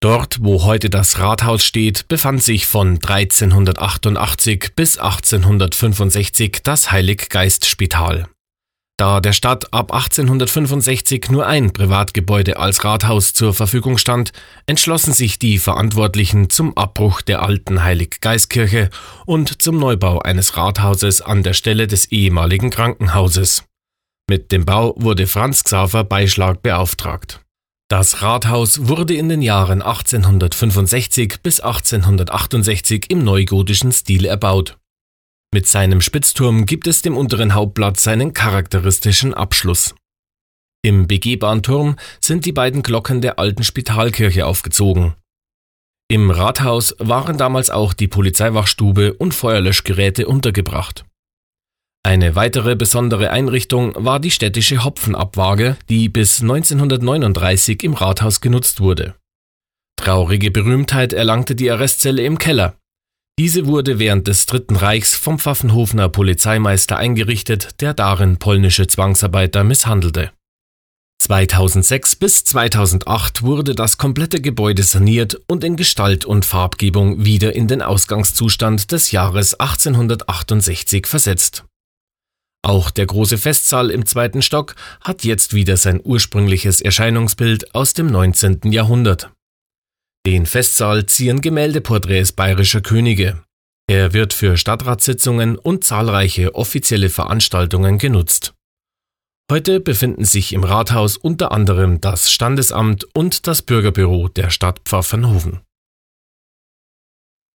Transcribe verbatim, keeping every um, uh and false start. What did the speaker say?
Dort, wo heute das Rathaus steht, befand sich von dreizehnhundertachtundachtzig bis achtzehnhundertfünfundsechzig das Heilig-Geist-Spital. Da der Stadt ab achtzehnhundertfünfundsechzig nur ein Privatgebäude als Rathaus zur Verfügung stand, entschlossen sich die Verantwortlichen zum Abbruch der alten Heilig-Geist-Kirche und zum Neubau eines Rathauses an der Stelle des ehemaligen Krankenhauses. Mit dem Bau wurde Franz Xaver Beischlag beauftragt. Das Rathaus wurde in den Jahren achtzehnhundertfünfundsechzig bis achtzehnhundertachtundsechzig im neugotischen Stil erbaut. Mit seinem Spitzturm gibt es dem unteren Hauptplatz seinen charakteristischen Abschluss. Im begehbaren Turm sind die beiden Glocken der alten Spitalkirche aufgezogen. Im Rathaus waren damals auch die Polizeiwachstube und Feuerlöschgeräte untergebracht. Eine weitere besondere Einrichtung war die städtische Hopfenabwaage, die bis neunzehnhundertneununddreißig im Rathaus genutzt wurde. Traurige Berühmtheit erlangte die Arrestzelle im Keller. Diese wurde während des Dritten Reichs vom Pfaffenhofener Polizeimeister eingerichtet, der darin polnische Zwangsarbeiter misshandelte. zweitausendsechs bis zweitausendacht wurde das komplette Gebäude saniert und in Gestalt und Farbgebung wieder in den Ausgangszustand des Jahres achtzehnhundertachtundsechzig versetzt. Auch der große Festsaal im zweiten Stock hat jetzt wieder sein ursprüngliches Erscheinungsbild aus dem neunzehnten Jahrhundert. Den Festsaal zieren Gemäldeporträts bayerischer Könige. Er wird für Stadtratssitzungen und zahlreiche offizielle Veranstaltungen genutzt. Heute befinden sich im Rathaus unter anderem das Standesamt und das Bürgerbüro der Stadt Pfaffenhofen.